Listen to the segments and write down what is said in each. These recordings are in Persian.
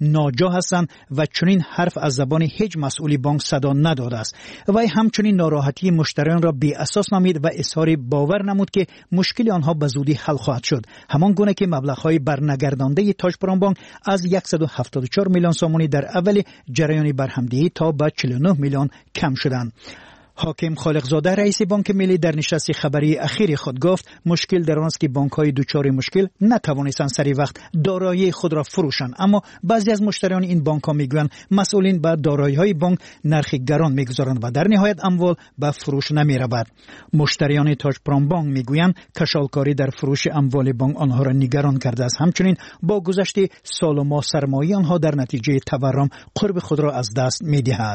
ناجا هستند و چنین حرف از زبان هیچ مسئولی بانک صدا نداده است. وی همچنین ناراحتی مشتریان را بی اساس نامید و اظهار باور نمود که مشکل آنها به زودی حل خواهد شد، همان گونه که مبلغ‌های برنگردانده تاجپوران بانک از 174 میلیون سومانی در اول جریان برهمدهی تا به 49 میلیون کم شدند. حاکم خالقزاده رئیس بانک ملی در نشست خبری اخیر خود گفت مشکل در آن است که بانک‌های دچار مشکل نتوانستند سری وقت دارایی خود را فروشند، اما بعضی از مشتریان این بانک‌ها میگویند مسئولین بر دارایی‌های بانک نرخ گران میگذارند و در نهایت اموال به فروش نمی‌رود. مشتریان تاجپوران بانک میگویند کشالکاری در فروش اموال بانک آنها را نگران کرده است. همچنین با گذشت سال و ماه سرمایه آنها در نتیجه تورم قرب خود را از دست می‌دهد.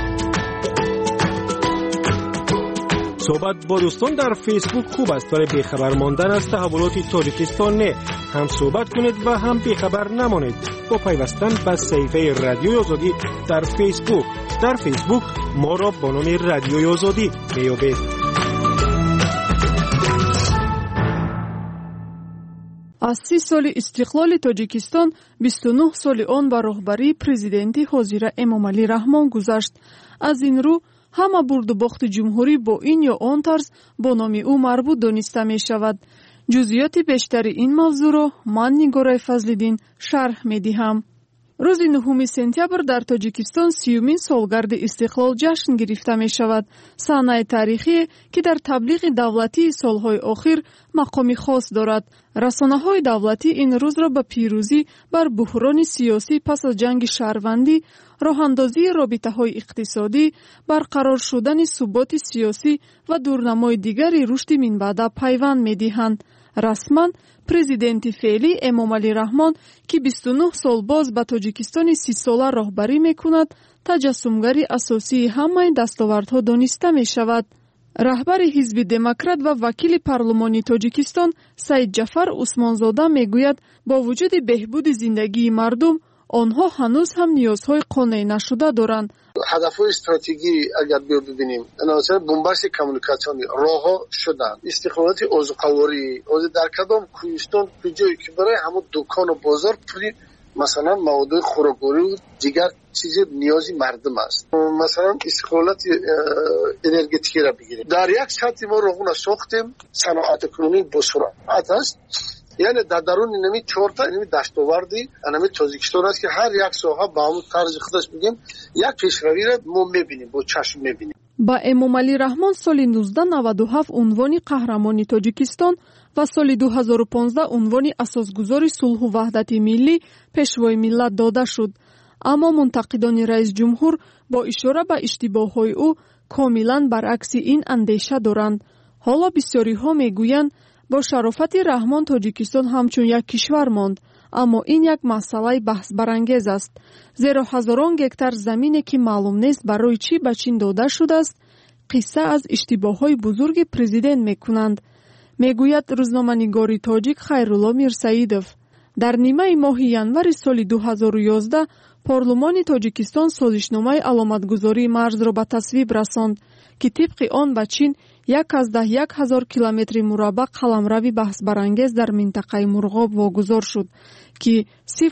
صحبت با دوستان در فیسبوک خوب است، برای بیخبر ماندن از تحولات تاجیکستان نه. هم صحبت کنید و هم بیخبر نمانید با پیوستن به صفحه رادیوی آزادی در فیسبوک. در فیسبوک ما را با نام رادیوی آزادی میابید. از 30 سال استقلال تاجیکستان 29 سال آن با راهبری پرزیدنتی حاضر امامعلی رحمان گذشت. از این رو همه برد و باخت جمهوری با این یا آن طرز با نام او مربوط دانسته می شود. جزئیات بیشتر این موضوع را من نگارای فضل‌الدین شرح می دهم. روز 9 سپتامبر در تاجیکستان 30مین سالگرد استقلال جشن گرفته می شود. صحنه تاریخی که در تبلیغ دولتی سالهای آخر مقام خاص دارد. رسانه‌های دولتی این روز را به پیروزی بر بحران سیاسی پس از جنگ شهروندی، راه‌اندازی رابطه‌های اقتصادی، برقرار شدن ثبات سیاسی و دورنمای دیگری رشد منبعد پیوند می‌دهند. رسما پرزیدنت فعلی امامعلی رحمان که 29 سال باز به تاجیکستان 30 ساله راهبری می‌کند، تجسمگری اساسی همه دستاوردها دانسته می‌شود. رهبر حزب دموکرات و وکیل پارلمانی تاجیکستان سید جعفر عثمانزاده میگوید با وجود بهبود زندگی مردم آنها هنوز هم نیازهای قانع نشده دارند. هدف‌های استراتژی اگر ببینیم عناصر بنبست کمیونیکاسیونی راه‌ها شدن، استخدامات عضوقواری در کدام کوهستان کجایی که برای همون دکان و بازار پولی مثلا مواد خوراکوری و دیگر چیز نیازی مردم است. مثلا استخدامات انرژتیکی را بگیریم، در یک سطح ما راهونه ساختیم، صنعت کنونی بسرعت است. یعنی در درون اینمی 4 تا اینمی دستاوردی اینمی تاجیکستان است که هر یک ساحه با همون طرز خودش بگیم یک پیشروی را ما میبینیم، با چشم میبینیم. با امامعلی رحمان سال 1997 عنوان قهرمانی تاجیکستان و سال 2015 عنوان اساسگذار صلح و وحدت ملی پیشوای ملت داده شد. اما منتقدان رئیس جمهور با اشاره به اشتباهات او کاملا برعکس این اندیشه دارند. حالا بسیاری ها میگویند با شرافت رحمان تاجیکستان همچون یک کشور ماند، اما این یک مسئله بحث برانگیز است، زیرا هزاران گکتار زمینی که معلوم نیست برای چی به چین داده شده است قصه از اشتباهات بزرگ پرزیدنت میکنند، میگوید روزنامه‌نگاری تاجیک خیرالله میرسعیدوف. در نیمه ماه ینور سال 2011 پارلمان تاجیکستان سازشنامه علامتگذاری مرز را به تصویب رساند که طبق آن به چین 1,000 کیلومتر مربع قلمرو بحث برانگیز در منطقه مرغاب واگذار شد که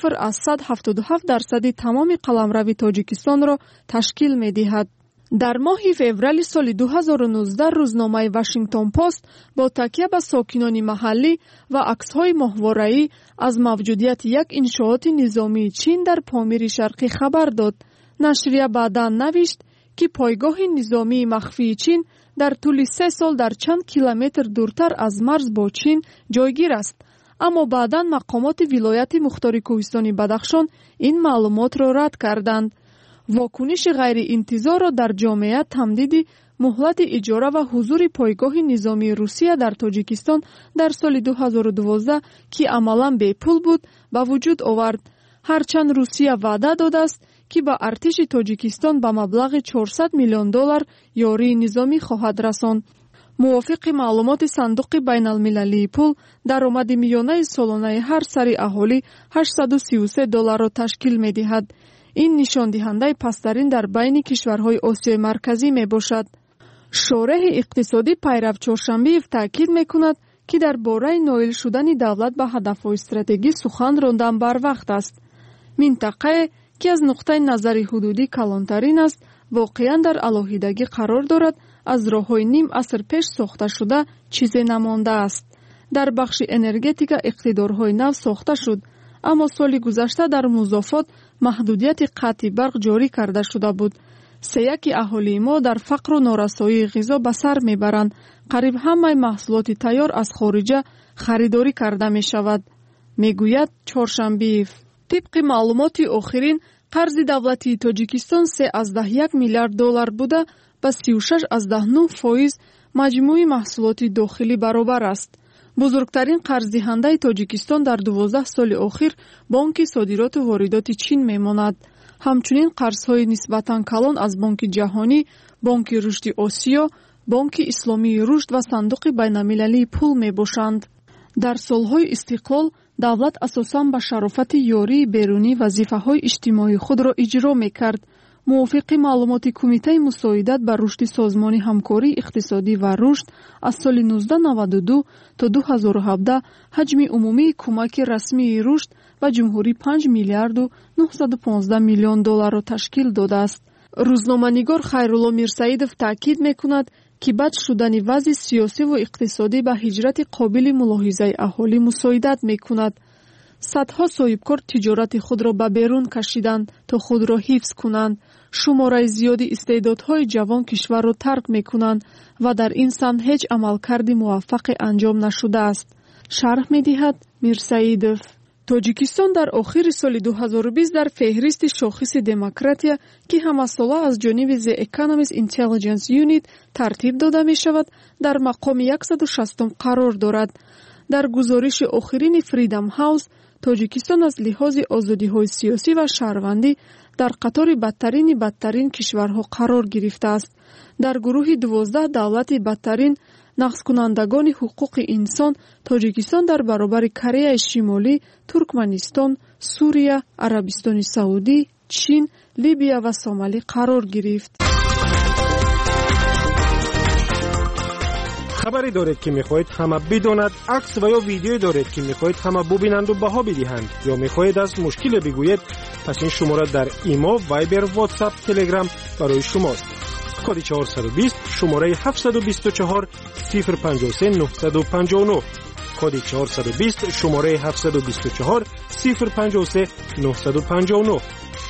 0.177% تمام قلمرو تاجیکستان را تشکیل می‌دهد. در ماه فوریه سال 2019 روزنامه واشنگتن پست با تکیه به ساکنان محلی و عکس‌های ماهواره‌ای از موجودیت یک انشاءات نظامی چین در پامیر شرقی خبر داد. نشریه بعداً نوشت که پایگاه نظامی مخفی چین در طول 3 سال در چند کیلومتر دورتر از مرز با چین جایگیر است، اما بعداً مقامات ولایت مختار کوهستان بدخشان این معلومات را رد کردند. واکنش غیر انتظار را در جامعه تمدید مهلت اجاره و حضور پایگاه نظامی روسیه در تاجیکستان در سال 2012 که عملاً بی پول بود به وجود آورد، هرچند روسیه وعده داده است که با ارتش تاجیکستان به مبلغ 400 میلیون دلار یاری نظامی خواهد رساند. موافق معلومات صندوق بین المللی پول، درآمد میانه سالانه هر سری اهالی 833 دلار را تشکیل می دهد. این نشان دهنده پسترین در بین کشورهای آسیای مرکزی می باشد. شارح اقتصادی پیرو چهارشنبه تاکید می کند که در باره نائل شدن دولت به هدفهای استراتژی سخن راندن بر وقت است. минтақае که از نقطه نظر حدودی کلانترین است واقعا در علاهیدگی قرار دارد از راه‌های نیم عصر پیش ساخته شده چیزی نمانده است. در بخش انرژتیک اقتدارهای نو ساخته شد، اما سال گذشته در مضافات محدودیت قطع برق جاری کرده شده بود. سیاکی اهالی ما در فقر و نارسایی غذا به سر میبرند. قریب همه محصولات تیار از خارجه خریداری کرده می شود. میگوید چهارشنبی‌ایف. طبق معلومات آخرین قرض دولتی تاجیکستان 3.1 میلیارد دلار بوده با 36.9% مجموع محصولات داخلی برابر است. بزرگترین قرض دهنده تاجیکستان در 12 سال اخیر بانک صادرات و واردات چین میماند. همچنین قرضهای نسبتاً کلان از بانک جهانی، بانک رشد آسیا، بانک اسلامی رشد و صندوق بین‌المللی پول میباشند. در سالهای استقلال دولت اساساً به شرافت یاری بیرونی وظیفه‌های اجتماعی خود را اجرا می‌کرد. موافق معلومات کمیته مساعدت بر رشد سازمان همکاری اقتصادی و رشد از سال 1992 تا 2017 حجم عمومی کمک رسمی رشد و جمهوری 5 میلیارد و 915 میلیون دلار را تشکیل داده است. روزنامه‌نگار خیرالله میرسعیدов تاکید می‌کند که بد شدن وضع سیاسی و اقتصادی به هجرت قابل ملاحظه اهالی مساعدت می‌کند. صدها صاحبکار تجارت خود را به بیرون کشیدند تا خود را حفظ کنند. شماره زیادی استعدادهای جوان کشور را ترک می‌کنند و در این سمت هیچ عملکرد موفق انجام نشده است. شرح می‌دهد میرسعیدov. تاجیکستان در آخر سال 2020 در فهرست شاخص دموکراتیا که همساله از جانب The Economist Intelligence Unit ترتیب داده می شود در مقام 160 قرار دارد. در گزارش آخرین فریدم هاوس تاجیکستان از لحاظ آزادی‌های سیاسی و شهروندی در قطار بدترین کشورها قرار گرفته است. در گروه 12 دولت بدترین نقض کنندگان حقوق انسان تاجیکستان در برابر کره شمالی، ترکمنستان، سوریه، عربستان سعودی، چین، لیبیا و سومالی قرار گرفت. خبری دارید که میخواهید همه بداند، عکس و یا ویدیویی دارید که میخواهید همه ببینند و بها بدهند یا میخواهید از مشکل بگویید، پس این شماره در ایمو، وایبر، واتساپ، تلگرام برای شماست. کد 420 شماره 724 053 959 کد 420 شماره 724 053 959.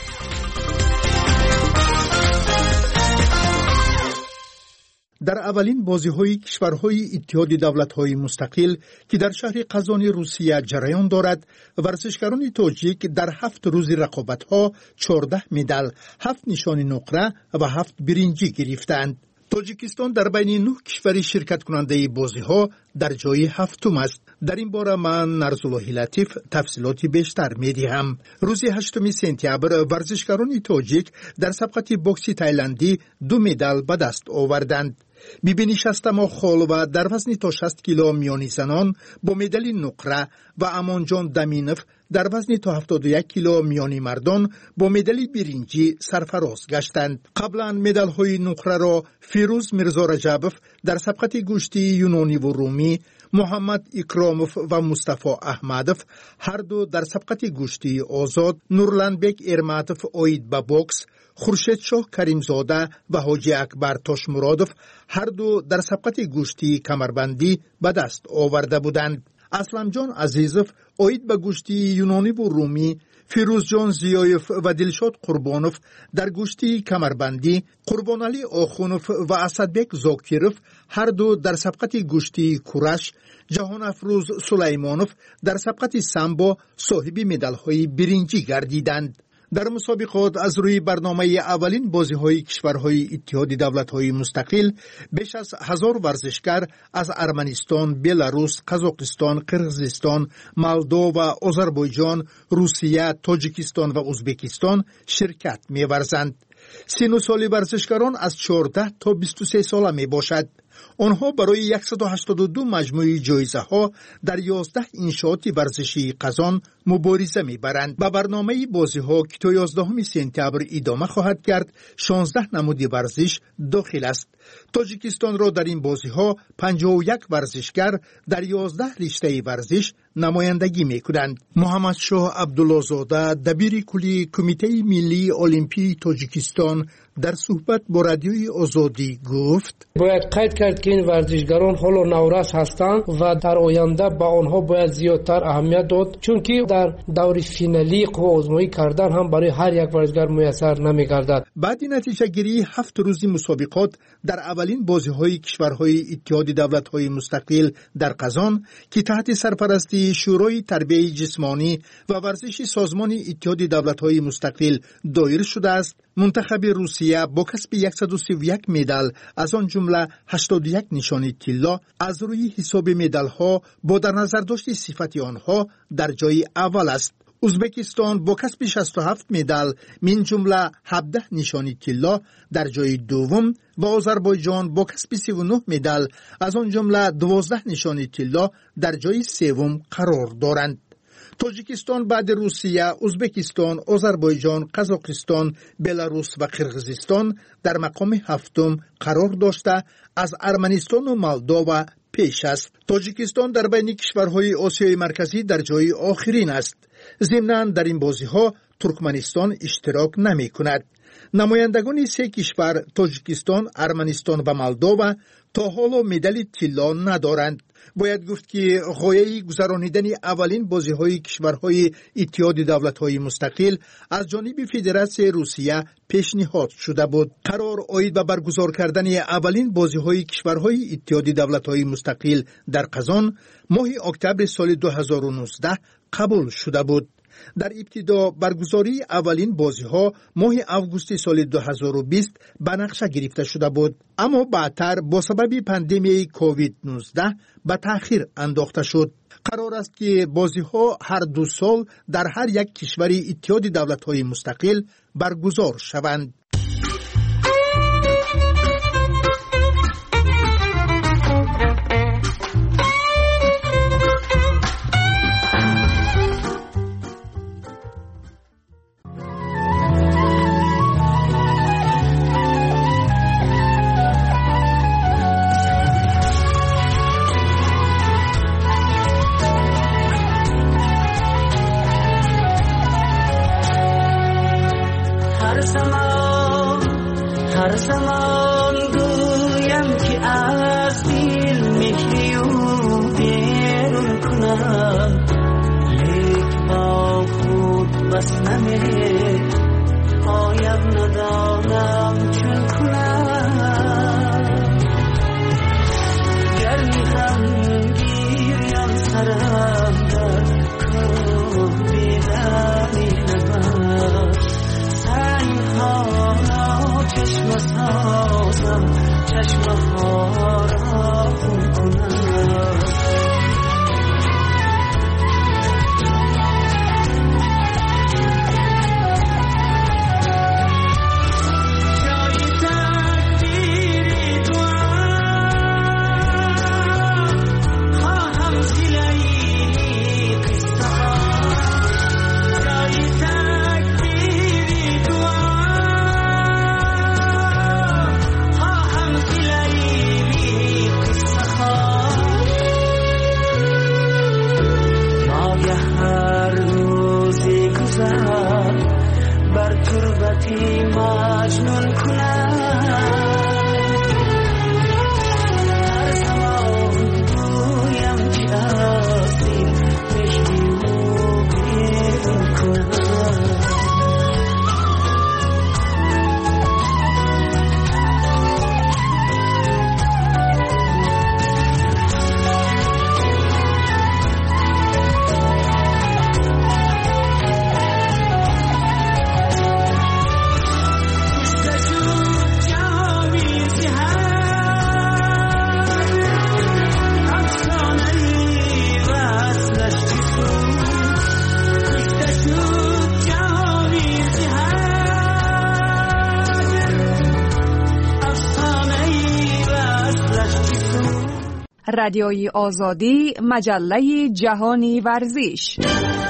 در اولین بازی‌های کشورهای اتحاد دولت‌های مستقل که در شهر قزان روسیه جریان دارد، ورزشکاران تاجیک در 7 روز رقابت‌ها 14 مدال، 7 نشان نقره و 7 برنجی گرفتند. تاجیکستان در بین 9 کشور شرکت کننده بازی‌ها در جای 7م است. در این باره من نرزالله لطیف تفصیلات بیشتر می‌دهم. روز 8 سپتامبر ورزشکاران تاجیک در سبقت بوکس تایلندی 2 مدال به دست آوردند. بیبینی شستما خالوه در وزن تا 60 کیلو میانی زنان با مدال نقره و امانجان دمینف در وزن تا 71 کیلو میانی مردان با مدال برنجی سرفراز گشتند. قبلا مدال های نقره را فیروز میرزا رجبوف در سبقت گوشتی یونانی و رومی، محمد اکراموف و مصطفی احمدوف هر دو در سبقت گوشتی آزاد، نورلندبک ارماتوف اوید به بوکس، خورشید شاه کریمزاده و حاجی اکبر تاشمرادوف هر دو در سبقت گوشتی کمربندی به دست آورده بودند. اسلمجان عزیزوف اوید به گوشتی یونانی و رومی، فیروزجان زیایف و دلشاد قربانوف در گوشتی کمربندی، قربانعلی آخونوف و اسدبک زاکیروف هر دو در سبقت گوشتی کورش، جهان افروز سلیمانوف در سبقت سامبو صاحب مدال‌های برنجی گردیدند. در مسابقات از روی برنامه اولین بازی‌های کشورهای اتحاد دولت‌های مستقل بیش از 1000 ورزشکار از ارمنستان، بلاروس، قزاقستان، قرغیزستان، مولدووا، آذربایجان، روسیه، تاجیکستان و ازبکستان شرکت می‌ورزند. سن و سال ورزشکاران از 14 تا 23 ساله می باشد. آنها برای 182 مجموعه جایزه ها در 11 انشاءات ورزشی قزان مبارزه میبرند. به برنامه بازی ها که تا 11 سپتامبر ادامه خواهد کرد 16 نمود ورزش داخل است. تاجیکستان را در این بازی ها 51 ورزشگر در 11 رشته ورزش نمایندگی میکنند. محمد شاه عبدالله‌زاده دبیر کلی کمیته ملی المپی تاجیکستان در صحبت با رادیوی آزادی گفت: باید قید کرد که این ورزشگران حالا نورس هستند و در آینده به آنها باید زیادتر اهمیت داد، چون که در دور فینالی آزمایی کردن هم برای هر یک ورزشگر میسر نمیگردد. بعد نتیجه گیری 7 روزی مسابقات در اولین بازی‌های کشورهای اتحاد دولت‌های مستقل در قزان که تحت سرپرستی شورای تربیت جسمانی و ورزش سازمان اتحاد دولت‌های مستقل دایر شده است، منتخب روسیه با کسب 131 مدال از آن جمله 81 نشانی طلا از روی حساب مدال‌ها با در نظر داشت صفت آنها در جای اول است. ازبکستان با کسب 67 مدال من جمله 17 نشانی طلا در جای دوم و آذربایجان با کسب 39 مدال از آن جمله 12 نشانی طلا در جای سوم قرار دارند. تاجیکستان بعد روسیه، ازبکستان، آذربایجان، قزاقستان، بلاروس و قرقیزستان در مقام هفتم قرار داشته از ارمنستان و مولداوا پیش است. تاجیکستان در بین کشورهای آسیای مرکزی در جای آخرین است. ضمناً در این بازی‌ها ترکمنستان اشتراک نمی‌کند. نمایندگان 3 کشور تاجیکستان، ارمنستان و مولداوا تا حالا مدال طلا ندارند. باید گفت که غایه گذرانیدن اولین بازی‌های کشورهای اتحاد دولت‌های مستقل از جانب فدراسیون روسیه پیشنهاد شده بود. قرار عاید به برگزار کردن اولین بازی‌های کشورهای اتحاد دولت‌های مستقل در قزان ماه اکتبر سال 2019 قبول شده بود. در ابتدا برگزاری اولین بازی‌ها ماه آگوست سال 2020 به نقشه گرفته شده بود، اما بعدتر با سبب پاندمی کووید 19 به تأخیر انداخته شد. قرار است که بازی‌ها هر 2 سال در هر یک کشور اتحاد دولت‌های مستقل برگزار شوند. هر زمان گویم که از دل مهریو بیرون کنم، لیک با خود بس نمیره پایم ندانم چون کنم. گر میخم گیریم سرم در کوه بیدانی نبر، سنگها چشم سازم چشم ها را خون کنم. بر تربتی مجنون کنم، هر زمان گویم که از دل مهریو بیرون کنم. رادیوی آزادی، مجله جهانی ورزش.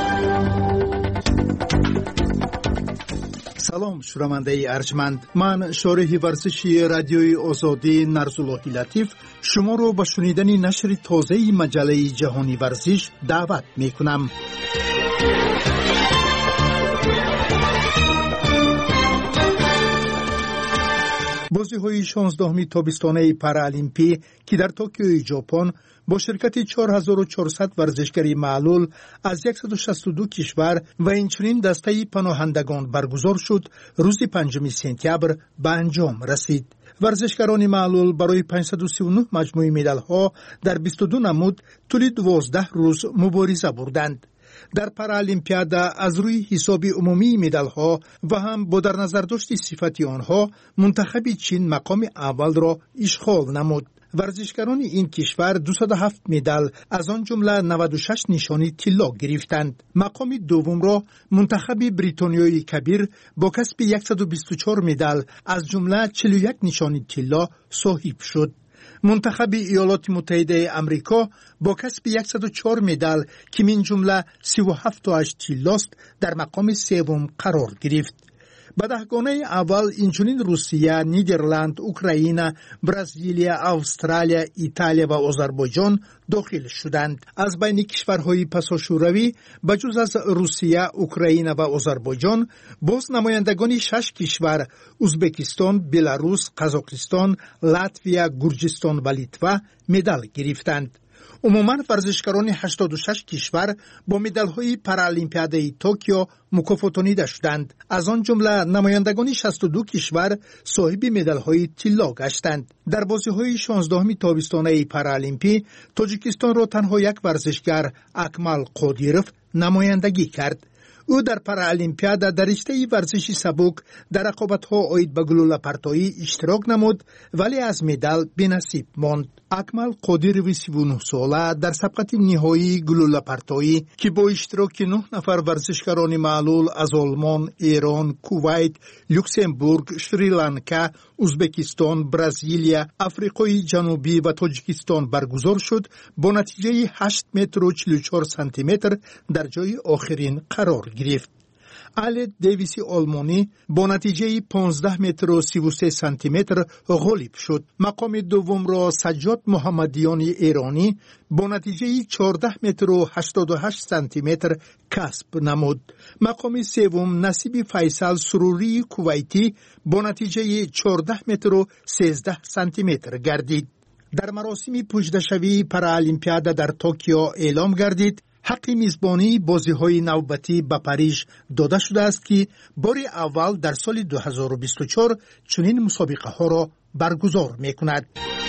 سلام شنونده ارجمند، من شارح ورزشی رادیوی آزادی نرزاللهی لطیف شما رو به شنیدن نشر تازه مجله جهانی ورزش دعوت می کنم. بازی‌های 16 تابستانه پارالمپی که در توکیو ژاپن با شرکت 4400 ورزشکاری معلول از 162 کشور و اینچنین دسته پناهندگان برگزار شد، روز 5 سپتامبر به انجام رسید. ورزشکاران معلول برای 539 مجموعه مدال‌ها در 22 نمود طول 12 روز مبارزه بردند. در پارالمپیادا از روی حساب عمومی مدال‌ها و هم با در نظر داشت صفت آنها منتخب چین مقام اول را اشغال نمود. ورزشکاران این کشور 207 مدال از آن جمله 96 نشانی طلا گرفتند. مقام دوم را منتخب بریتانیای کبیر با کسب 124 مدال از جمله 41 نشانی طلا صاحب شد. منتخب ایالات متحده آمریکا با کسب 104 مدال که من جمله 37 طلاست در مقام سوم قرار گرفت. به دهگانه اول اینچنین روسیه، نیدرلند، اوکراین، برزیل، استرالیا، ایتالیا و آذربایجان داخل شدند. از بین کشورهای پساشوروی بجز از روسیه، اوکراین و آذربایجان باز نمایندگان 6 کشور ازبکستان، بلاروس، قزاقستان، لاتویا، گرجستان و لیتوا مدال گرفتند. عموما ورزشکاران 86 کشور با مدال‌های پارالمپیادای توکیو مکافاتانیده شدند. از آن جمله نمایندگان 62 کشور صاحب مدال‌های طلا گشتند. در بازی‌های 16 تابستانه پارالمپی تاجیکستان را تنها یک ورزشکار اکمال قادیروف نمایندگی کرد. او در پارالمپیادا در رشته ورزش سبک در رقابت‌ها عاید به گلوله پرتایی اشتراک نمود ولی از مدال بی‌نصیب ماند. اکمال قادیروف 39 ساله در سبقت نهایی گلوله پرتایی که با اشتراک 9 نفر ورزشکاران معلول از آلمان، ایران، کویت، لوکزامبورگ، شریلانکا، ازبکستان، برزیلیا، آفریقای جنوبی و تاجیکستان برگزار شد، با نتیجه 8 متر و 44 سانتی متر در جای آخرین قرار گرفت. آلت دیویس آلمانی با نتیجه 15 متر و 33 سانتی متر غالب شد. مقام دوم را سجاد محمدیان ایرانی با نتیجه 14 متر و 88 سانتی متر کسب نمود. مقام سوم نصیب فیصل سروری کویتی با نتیجه 14 متر و 13 سانتی متر گردید. در مراسم پوشده‌شوی پارالمپیادا در توکیو اعلام گردید حق میزبانی بازی‌های نوبتی به پاریژ داده شده است که بار اول در سال 2024 چنین مسابقه‌ها را برگزار می‌کند.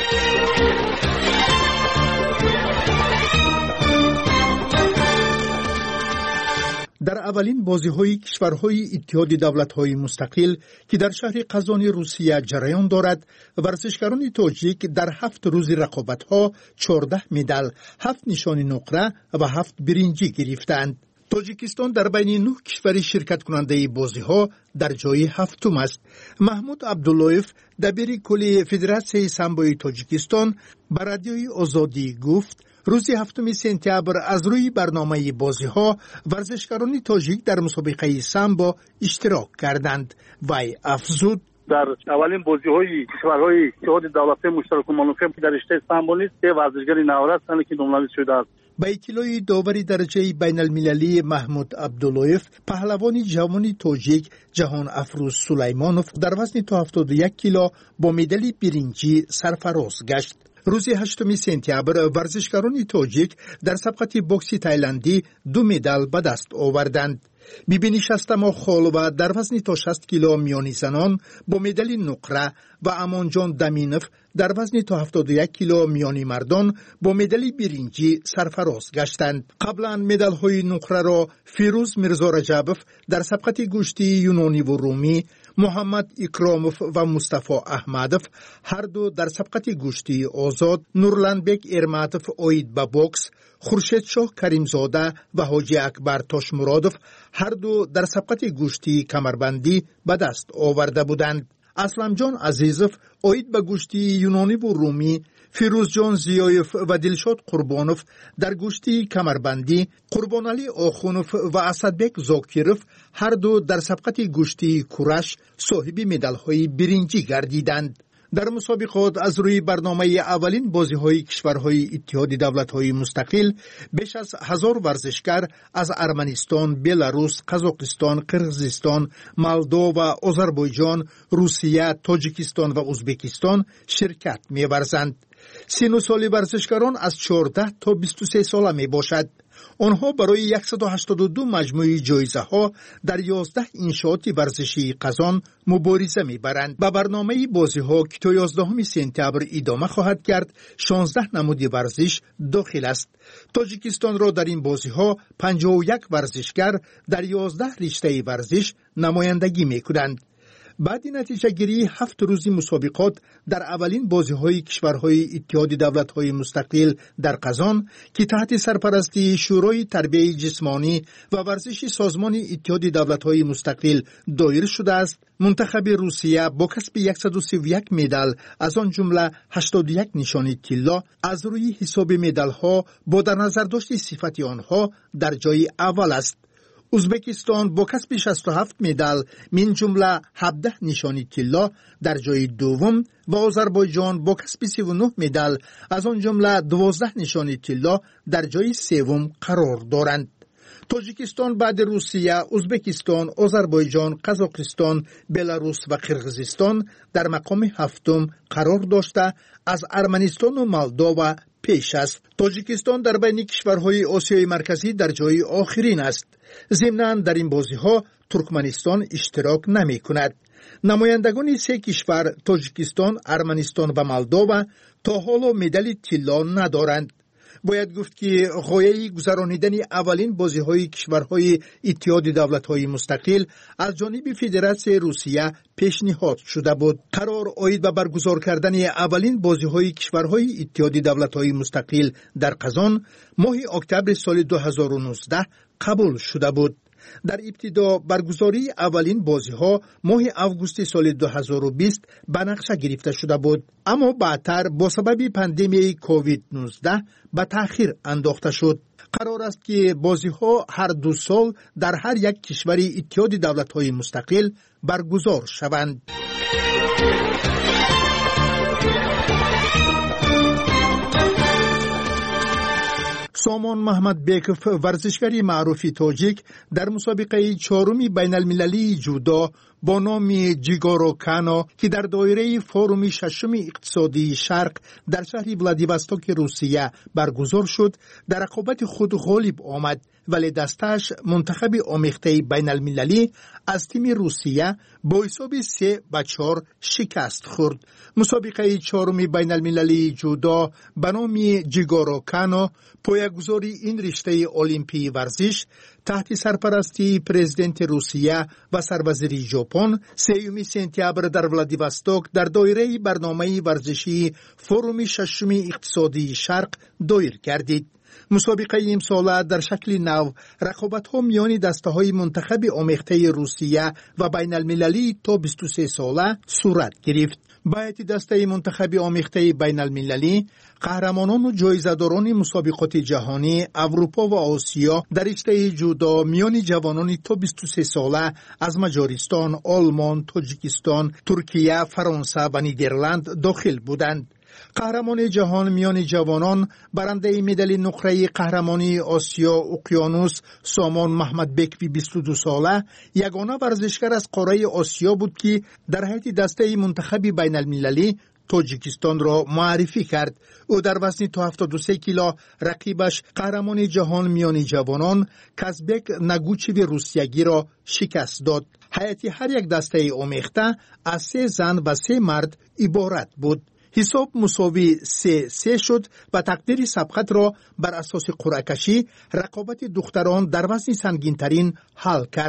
در اولین بازی‌های کشورهای اتحاد دولت‌های مستقل که در شهر قزان روسیه جریان دارد، ورزشکاران تاجیک در 7 روز رقابت‌ها 14 مدال، 7 نشان نقره و 7 برنجی گرفتند. تاجیکستان در بین 9 کشور شرکت کننده بازی‌ها در جای هفتم است. محمود عبداللهیف دبیر کلی فدراسیون سامبوی تاجیکستان به رادیوی آزادی گفت روز 7 سپتامبر از روی برنامه بازی‌ها ورزشکاران تاجیک در مسابقه سامبو اشتراک کردند. وی افزود در اولین بازی‌های کشورهای اتحاد دولت‌های مشترک منافع در رشته سامبو نیز 3 ورزشکار نوآور هستند که نامزد شده است. با اطلاع داوری درجه بین المللی محمود عبداللهیف، پهلوان جوان تاجیک جهان افروز سلیمانوف در وزن تا 71 کیلو با مدال برنجی سرفراز گشت. روز 8 سپتامبر ورزشکاران تاجیک در سبقت بوکس تایلندی 2 مدال به دست آوردند. بیبی شستما خالوه در وزن تا 60 کیلو میانی زنان با مدال نقره و امانجان دمینف در وزن تا 71 کیلو میانی مردان با مدال برنجی سرفراز گشتند. قبلا مدال های نقره را فیروز میرزا رجبوف در سبقت گوشتی یونانی و رومی، محمد اکراموف و مصطفی احمدوف هر دو در سبقت گوشتی آزاد، نورلندبک ارماتوف عاید به بوکس، خورشید شاه کریمزاده و حاجی اکبر تاشمرادوف هر دو در سبقت گوشتی کمربندی به دست آورده بودند. اسلم جان عزیزوف عاید به گوشتی یونانی و رومی، فیروزجان زیایف و دلشاد قربانوف در گشتی کمربندی، قربانعلی آخونوف و اسدبک زاکیروف هر دو در سبقت گشتی کورش صاحب مدال‌های برنجی گردیدند. در مسابقات از روی برنامه اولین بازی‌های کشورهای اتحاد دولت‌های مستقل بیش از 1000 ورزشکار از ارمنستان، بلاروس، قزاقستان، قرغیزستان، مولدووا، آذربایجان، روسیه، تاجیکستان و ازبکستان شرکت می‌ورزند. سن و سال ورزشکاران از 14 تا 23 ساله میباشد. آنها برای 182 مجموعه جایزه ها در 11 انشاءات ورزشی قزان مبارزه میبرند. به برنامه بازی ها که تا 11 سپتامبر ادامه خواهد کرد 16 نمود ورزش داخل است. تاجیکستان را در این بازی ها 51 ورزشکار در 11 رشته ورزش نمایندگی میکنند. بعد نتیجه گیری 7 روزی مسابقات در اولین بازی‌های کشورهای اتحاد دولت‌های مستقل در قزان که تحت سرپرستی شورای تربیت جسمانی و ورزش سازمان اتحاد دولت‌های مستقل دایر شده است، منتخب روسیه با کسب 131 مدال از آن جمله 81 نشانی طلا از روی حساب مدال‌ها با در نظر داشت صفت آنها در جای اول است. ازبکستان با کسب 67 مدال من جمله 17 نشانی طلا در جای دوم و آذربایجان با کسب 39 مدال از آن جمله 12 نشانی طلا در جای سوم قرار دارند. تاجیکستان بعد روسیه، ازبکستان، آذربایجان، قزاقستان، بلاروس و قرغیزستان در مقام هفتم قرار داشته از ارمنستان و مولدووا پیش است. تاجیکستان در بین کشورهای آسیای مرکزی در جای آخرین است. ضمناً در این بازی‌ها ترکمنستان اشتراک نمی کند. نمایندگان سه کشور تاجیکستان، ارمنستان و مولدووا تا حالا مدال طلا ندارند. باید گفت که غایه گذرانیدن اولین بازی‌های کشورهای اتحاد دولت‌های مستقل از جانب فدراسیون روسیه پیشنهاد شده بود. قرار عاید به برگزار کردن اولین بازی‌های کشورهای اتحاد دولت‌های مستقل در قزان ماه اکتبر سال 2019 قبول شده بود. در ابتدا برگزاری اولین بازی‌ها ماه آگوست سال 2020 به نقشه گرفته شده بود، اما بعدتر با سبب پاندمی کووید 19 به تأخیر انداخته شد. قرار است که بازی‌ها هر 2 سال در هر یک کشور اتحاد دولت‌های مستقل برگزار شوند. سامان محمد بیکوف ورزشکار معروف تاجیک در مسابقه 4 بین المللی جودو با نام جیگارو کانو که در دایره فوروم 6 اقتصادی شرق در شهر ولادیواستوک روسیه برگزار شد در رقابت خود غالب آمد، ولی دستش منتخب آمیخته بین المللی از تیم روسیه با حساب 3-4 شکست خورد. مسابقه 4 بین المللی جودو به نام جیگارو کانو پایه‌گذاری این رشته المپی ورزش تحت سرپرستی پرزیدنت روسیه و سروزیر ژاپن 3 سپتامبر در ولادیواستوک در دایره برنامه ورزشی فوروم 6 اقتصادی شرق دایر گردید. مسابقه امساله در شکل نو رقابت‌ها میان دسته‌های منتخب آمیخته روسیه و بین المللی تا 23 ساله صورت گرفت. باید دسته منتخب آمیخته بین المللی قهرمانان و جایزه‌داران مسابقات جهانی اروپا و آسیا در رشته جودو میان جوانان تا 23 ساله از مجارستان، آلمان، تاجیکستان، ترکیه، فرانسه و نیدرلند داخل بودند. قهرمان جهان میان جوانان برنده مدال نقره قهرمانی آسیا اقیانوس سامان محمد بیکوی 22 ساله یگانه ورزشکار از قاره آسیا بود که در حیط دسته منتخب بین المللی تاجیکستان را معرفی کرد. او در وزن تا 73 کیلو رقیبش قهرمان جهان میان جوانان کازبک نگوچیو روسیگی را شکست داد. هیئت هر یک دسته آمیخته از 3 زن و 3 مرد عبارت بود. حساب مساوی 3-3 شد و تقدیر سبقت را بر اساس قرعه کشی رقابت دختران در وزن سنگین‌ترین حل کرد.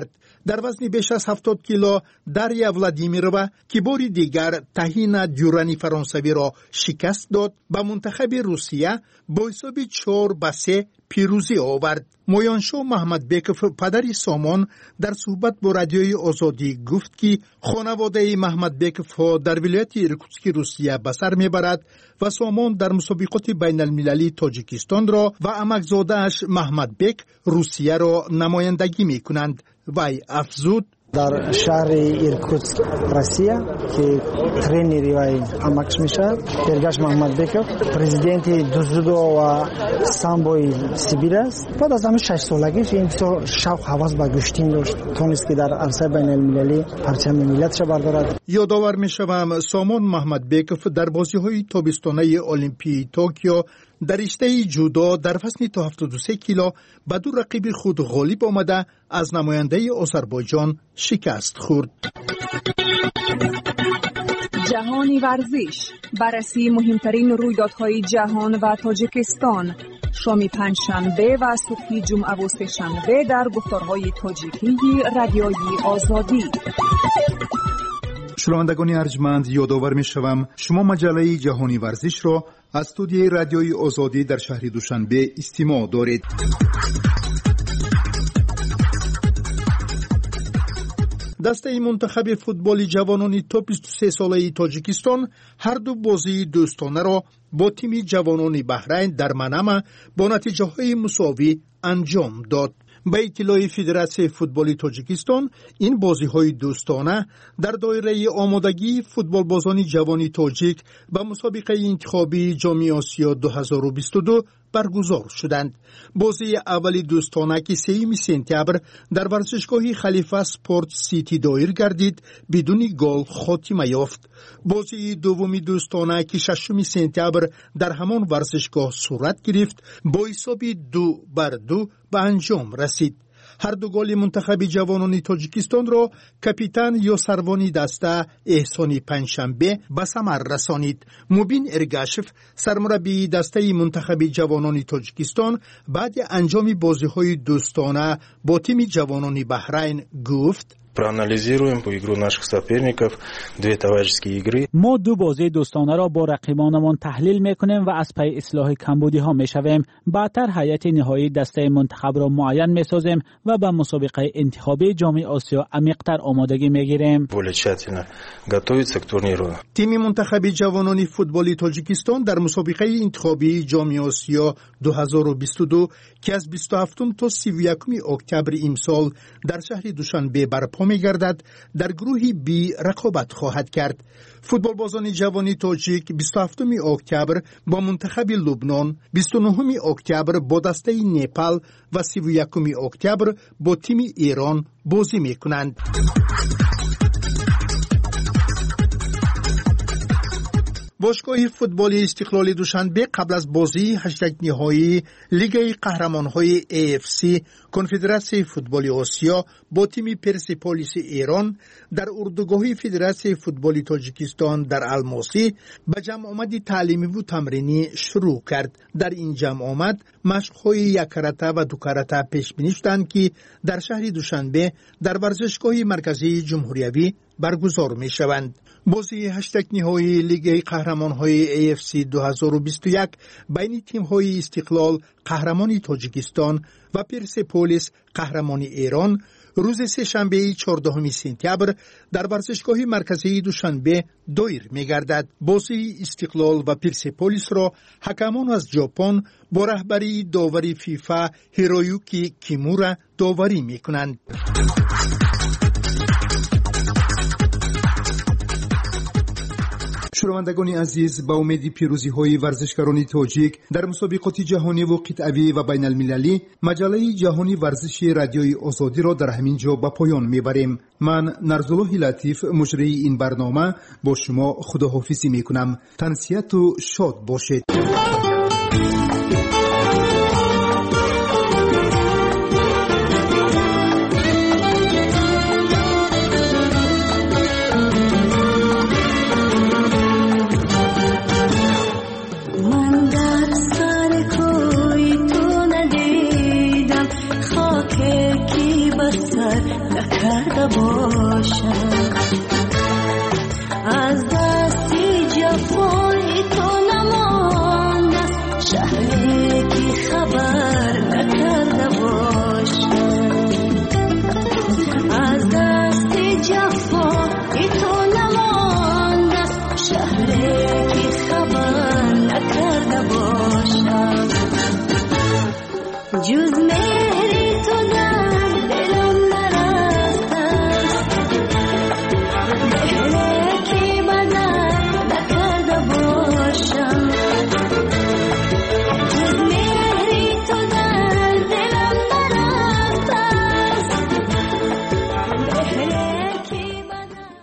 در وزن بیش از 70 کیلو دریا ولادیمیرова که بار دیگر تهینا دیورانی فرانسوی را شکست داد به منتخب روسیه با حساب 4-3 پیروزی آورد. مویانشو محمد بیکوف پدر سامان در صحبت با رادیوی آزادی گفت که خانواده محمد بیکوف ها در ولایت ایرکوتسک روسیه به سر میبرد و سامان در مسابقات بین المللی تاجیکستان را و عمکزاده‌اش محمد بیک روسیه را نمایندگی میکنند. وی افزود در شهر ایرکوتسک روسیه که ترینری وی عمکش میشه پرگاش محمد بیکوف پرزیدنت دوزودو و سامبوی سیبیر است. بعد از همین 6 سالگیش این شوق حواس به گشتین داشت، تونست که در عرصه بین المللی پرچم ملتش بردارد. یادآور میشوم سامان محمد بیکوف در بازی‌های تابستانه المپیک توکیو در رشته جودو در وزن تا 73 کیلو به دو رقیب خود غالب آمده از نماینده آذربایجان شکست خورد. جهانی ورزش، بررسی مهمترین رویدادهای جهان و تاجیکستان، شام پنجشنبه و صبح جمعه و سه‌شنبه در گفتارهای تاجیکی رادیوی آزادی. شنوندگان ارجمند، یادآور می‌شوم شما مجله جهانی ورزش را از استودیوی رادیوی آزادی در شهر دوشنبه استماع دارید. دسته منتخب فوتبال جوانان تا 23 ساله تاجیکستان هر دو بازی دوستانه را با تیم جوانان بحرین در منامه با نتیجه‌های مساوی انجام داد. به اطلاع فدراسیون فوتبال تاجیکستان این بازی‌های دوستانه در دایره آمادگی فوتبال بازان جوان تاجیک به مسابقه انتخابی جام آسیا 2022 برگزار شدند. بازی اولی دوستانه که 3 سپتامبر در ورزشگاه خلیفه اسپورت سیتی دایر گردید بدون گل خاتمه یافت. بازی دومی دوستانه که 6 سپتامبر در همان ورزشگاه صورت گرفت با حساب 2-2 به انجام رسید. هر دو گل منتخب جوانان تاجیکستان را کاپیتان یوسروانی دسته احسانی پنجشنبه به ثمر رسانید. مبین ارگاشف سرمربی دسته منتخب جوانان تاجیکستان بعد انجام بازی‌های دوستانه با تیم جوانان بحرین گفت: проанализируем по игру наших соперников, две товарищеские игры. ما دو بازی دوستانه را با رقیبانمان تحلیل میکنیم و از پی اصلاح کمبودی ها میشویم. بعدتر هیئت نهایی دسته منتخب را معین میسازیم و به مسابقه انتخابی جام آسیا عمیق‌تر آمادگی میگیریم. более тщательно готовиться к турниру. تیم منتخب جوانان فوتبال تاجیکستان در مسابقه انتخابی جام آسیا 2022 که از 27 تا 31 اکتبر امسال در شهر دوشنبه برپا می‌گردد در گروه بی رقابت خواهد کرد. فوتبال بازان جوانی تاجیک 27 اکتبر با منتخب لبنان، 29 اکتبر با دسته نپال و 31 اکتبر با تیم ایران بازی می‌کنند. باشگاه فوتبال استقلال دوشنبه قبل از بازی 8 نهایی لیگ قهرمان‌های AFC کنفدراسیون فوتبال آسیا با تیم پرسپولیس ایران در اردوگاه فدراسیون فوتبال تاجیکستان در الماسی به جمع آمد تعلیمی و تمرینی شروع کرد. در این جمع آمد مشق‌های 1 کرته و 2 کرته پیش بینی شدند که در شهر دوشنبه در ورزشگاه مرکزی جمهوریوی برگزار می‌شوند. بازی 8 نهایی لیگ قهرمان‌های AFC 2021 بین تیم‌های استقلال قهرمان تاجیکستان و پرسپولیس قهرمان ایران روز سه‌شنبه 14 سپتامبر در ورزشگاه مرکزی دوشنبه دایر می‌گردد. بازی استقلال و پرسپولیس را حکمان از ژاپن با رهبری داور فیفا هیرویوکی کیمورا داوری می‌کنند. شنوندگان عزیز، با امید پیروزی‌های ورزشکاران تاجیک در مسابقات جهانی و قطعی و بین المللی مجله جهانی ورزشی رادیوی آزادی را در همین جا به پایان میبریم. من نرزالله لطیف مجری این برنامه با شما خداحافظی میکنم. تنسیت و شاد باشید.